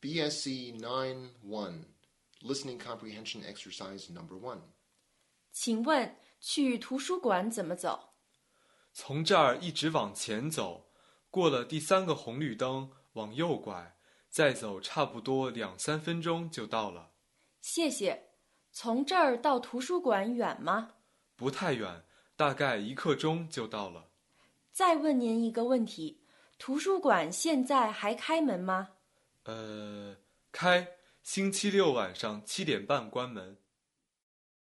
BSC 9-1 Listening Comprehension Exercise Number 1. 请问去图书馆怎么走？ 从这儿一直往前走，过了第3个红绿灯，往右拐，再走差不多2-3分钟就到了。 谢谢。从这儿到图书馆远吗？ 不太远，大概1刻钟就到了。 再问您一个问题，图书馆现在还开门吗？ 开，星期六晚上7点半关门。